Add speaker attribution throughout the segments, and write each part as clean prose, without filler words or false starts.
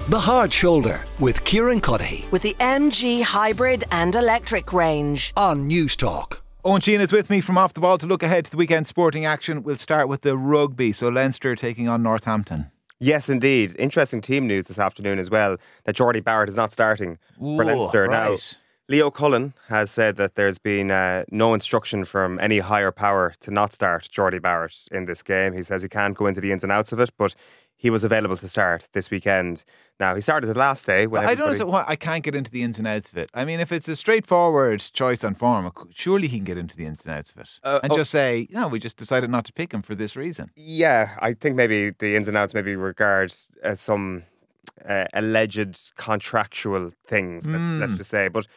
Speaker 1: The Hard Shoulder with Kieran Cuddihy
Speaker 2: with the MG Hybrid and Electric range
Speaker 1: on News Talk.
Speaker 3: Owen Sheehan is with me from Off the Ball to look ahead to the weekend sporting action. We'll start with the rugby. So Leinster taking on Northampton.
Speaker 4: Yes, indeed. Interesting team news this afternoon as well, that Jordy Barrett is not starting for Leinster.
Speaker 3: Right.
Speaker 4: Now, Leo Cullen has said that there's been no instruction from any higher power to not start Jordy Barrett in this game. He says he can't go into the ins and outs of it, but he was available to start this weekend. Now, he started the last day.
Speaker 3: I don't understand why I can't get into the ins and outs of it. I mean, if it's a straightforward choice on form, surely he can get into the ins and outs of it. Just say, no, we just decided not to pick him for this reason.
Speaker 4: Yeah, I think maybe the ins and outs maybe regard some alleged contractual things, let's just say. But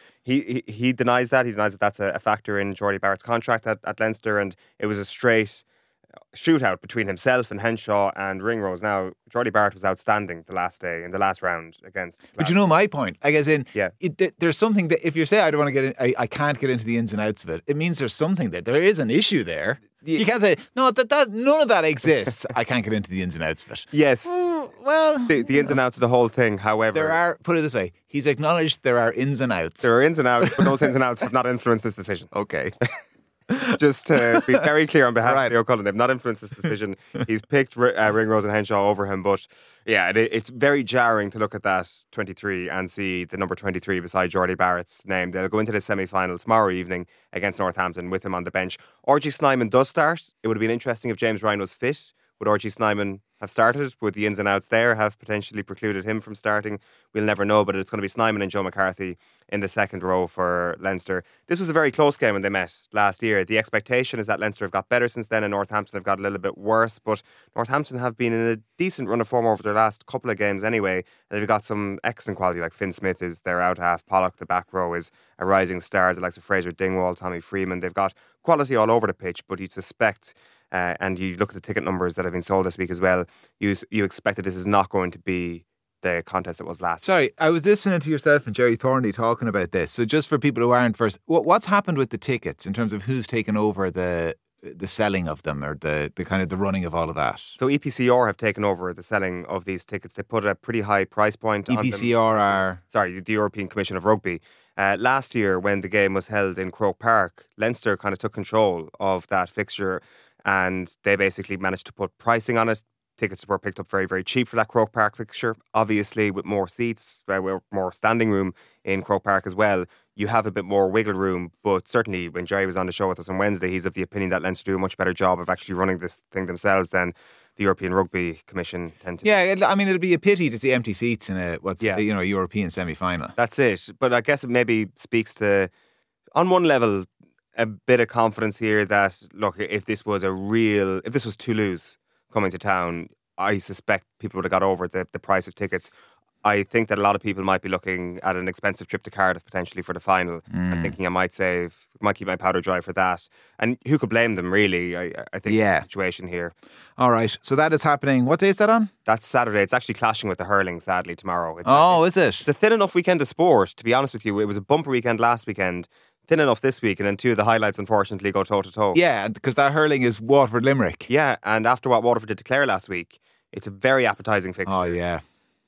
Speaker 4: he denies that. He denies that that's a factor in Jordy Barrett's contract at Leinster, and it was a straight shootout between himself and Henshaw and Ringrose. Now, Jordy Barrett was outstanding the last day in the last round against Glasgow.
Speaker 3: But you know my point. I guess there's something that if you say I don't want to get in, I can't get into the ins and outs of it. It means there's something there. There is an issue there. You can't say no. That none of that exists. I can't get into the ins and outs of it.
Speaker 4: Yes.
Speaker 3: Well,
Speaker 4: the ins and outs of the whole thing. However,
Speaker 3: there are. Put it this way: he's acknowledged there are ins and outs.
Speaker 4: There are ins and outs, but those ins and outs have not influenced this decision.
Speaker 3: Okay.
Speaker 4: Just to be very clear on behalf of Leo Cullen, they've not influenced this decision. He's picked Ringrose and Henshaw over him, but yeah, it's very jarring to look at that 23 and see the number 23 beside Jordy Barrett's name. They'll go into the semi-final tomorrow evening against Northampton with him on the bench. RG Snyman does start. It would have been interesting if James Ryan was fit. Would RG Snyman have started? Would the ins and outs there have potentially precluded him from starting? We'll never know, but it's going to be Snyman and Joe McCarthy in the second row for Leinster. This was a very close game when they met last year. The expectation is that Leinster have got better since then and Northampton have got a little bit worse, but Northampton have been in a decent run of form over their last couple of games anyway, and they've got some excellent quality, like Finn Smith is their out half, Pollock, the back row, is a rising star, the likes of Fraser Dingwall, Tommy Freeman. They've got quality all over the pitch, but you'd suspect, and you look at the ticket numbers that have been sold this week as well, you expect that this is not going to be the contest it was last.
Speaker 3: Sorry, I was listening to yourself and Jerry Thornley talking about this. So just for people who aren't first, what's happened with the tickets in terms of who's taken over the selling of them or the kind of the running of all of that?
Speaker 4: So EPCR have taken over the selling of these tickets. They put a pretty high price point on them.
Speaker 3: EPCR are...
Speaker 4: Sorry, the European Commission of Rugby. Last year when the game was held in Croke Park, Leinster kind of took control of that fixture and they basically managed to put pricing on it. Tickets were picked up very, very cheap for that Croke Park fixture. Obviously, with more seats, more standing room in Croke Park as well, you have a bit more wiggle room. But certainly, when Jerry was on the show with us on Wednesday, he's of the opinion that Leinster do a much better job of actually running this thing themselves than the European Rugby Commission tend to.
Speaker 3: Yeah, I mean, it'll be a pity to see empty seats in a European semi-final.
Speaker 4: That's it. But I guess it maybe speaks to, on one level, a bit of confidence here that, look, if this was Toulouse coming to town, I suspect people would have got over the price of tickets. I think that a lot of people might be looking at an expensive trip to Cardiff potentially for the final and thinking I might keep my powder dry for that. And who could blame them, really? I think the situation here.
Speaker 3: All right, so that is happening. What day is that on?
Speaker 4: That's Saturday. It's actually clashing with the hurling, sadly, tomorrow.
Speaker 3: Is it?
Speaker 4: It's a thin enough weekend of sport, to be honest with you. It was a bumper weekend last weekend. Thin enough this week, and then two of the highlights unfortunately go toe to toe.
Speaker 3: Yeah, because that hurling is Waterford Limerick.
Speaker 4: Yeah, and after what Waterford did to Clare last week, it's a very appetising fixture.
Speaker 3: Oh yeah.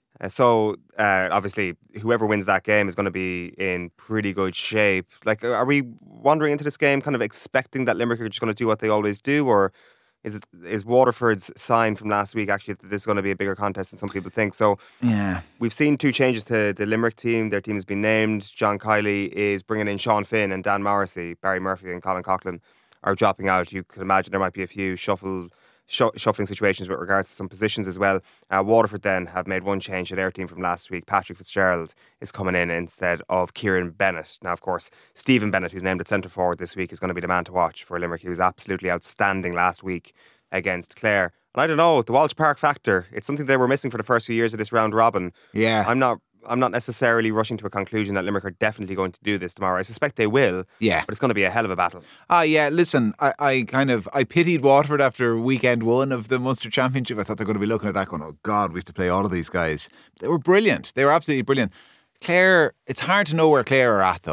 Speaker 4: So obviously, whoever wins that game is going to be in pretty good shape. Like, are we wandering into this game kind of expecting that Limerick are just going to do what they always do, or is Waterford's sign from last week actually that this is going to be a bigger contest than some people think? So
Speaker 3: yeah,
Speaker 4: we've seen two changes to the Limerick team. Their team has been named. John Kiley is bringing in Sean Finn and Dan Morrissey. Barry Murphy and Colin Coughlin are dropping out. You could imagine there might be a few shuffling situations with regards to some positions as well. Waterford then have made one change to their team from last week. Patrick Fitzgerald is coming in instead of Kieran Bennett. Now, of course, Stephen Bennett, who's named at centre forward this week, is going to be the man to watch for Limerick. He was absolutely outstanding last week against Clare. And I don't know, the Walsh Park factor, it's something they were missing for the first few years of this round robin.
Speaker 3: Yeah.
Speaker 4: I'm not necessarily rushing to a conclusion that Limerick are definitely going to do this tomorrow. I suspect they will.
Speaker 3: Yeah.
Speaker 4: But it's going to be a hell of a battle.
Speaker 3: Yeah, listen, I pitied Waterford after weekend one of the Munster Championship. I thought they were going to be looking at that going, oh God, we have to play all of these guys. They were brilliant. They were absolutely brilliant. Clare, it's hard to know where Clare are at though.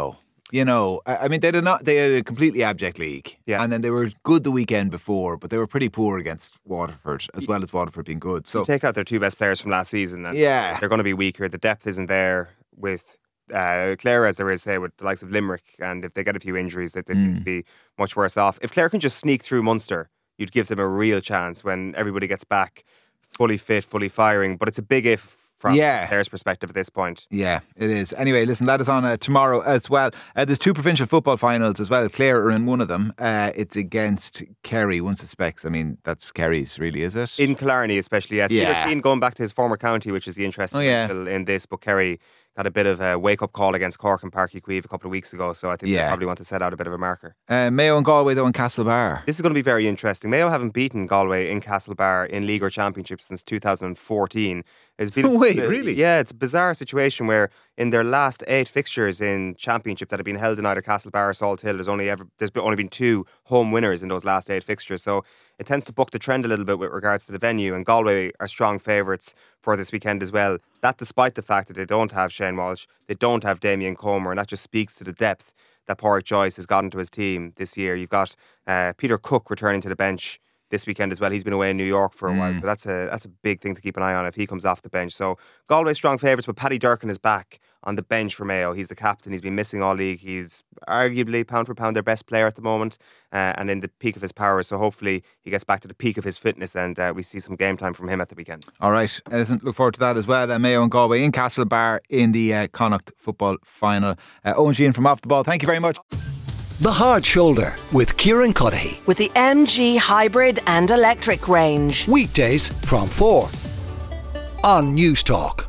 Speaker 3: You know, I mean, they had a completely abject league.
Speaker 4: Yeah.
Speaker 3: And then they were good the weekend before, but they were pretty poor against Waterford, as well as Waterford being good. So
Speaker 4: you take out their 2 best players from last season, and
Speaker 3: yeah,
Speaker 4: they're going to be weaker. The depth isn't there with Clare, as there is, say, with the likes of Limerick. And if they get a few injuries, they seem to be much worse off. If Clare can just sneak through Munster, you'd give them a real chance when everybody gets back fully fit, fully firing. But it's a big if from Clare's perspective at this point.
Speaker 3: Yeah, it is. Anyway, listen, that is on tomorrow as well. There's 2 provincial football finals as well. Clare are in one of them. It's against Kerry, one suspects. I mean, that's Kerry's, really, is it?
Speaker 4: In Killarney, especially, yes.
Speaker 3: Yeah.
Speaker 4: Peter Keane going back to his former county, which is the interesting thing in this. But Kerry got a bit of a wake-up call against Cork and Páirc Uí Chaoimh a couple of weeks ago, so I think they probably want to set out a bit of a marker.
Speaker 3: Mayo and Galway, though, in Castlebar.
Speaker 4: This is going to be very interesting. Mayo haven't beaten Galway in Castlebar in League or Championship since 2014. It's been
Speaker 3: really?
Speaker 4: Yeah, it's a bizarre situation where in their last 8 fixtures in Championship that have been held in either Castlebar or Salt Hill, there's only been 2 home winners in those last 8 fixtures. So it tends to buck the trend a little bit with regards to the venue, and Galway are strong favourites for this weekend as well. That despite the fact that they don't have Shane Walsh, they don't have Damien Comer, and that just speaks to the depth that Pádraig Joyce has gotten to his team this year. You've got Peter Cook returning to the bench this weekend as well. He's been away in New York for a while, so that's a big thing to keep an eye on if he comes off the bench. So Galway strong favourites, but Paddy Durcan is back on the bench for Mayo. He's the captain. He's been missing all league. He's arguably pound for pound their best player at the moment, and in the peak of his powers. So hopefully he gets back to the peak of his fitness, and we see some game time from him at the weekend. All
Speaker 3: right, look forward to that as well. Mayo and Galway in Castlebar in the Connacht football final. Owen Sheehan from Off the Ball, thank you very much.
Speaker 1: The Hard Shoulder with Kieran Cuddihy.
Speaker 2: With the MG hybrid and electric range.
Speaker 1: Weekdays from 4 on News Talk.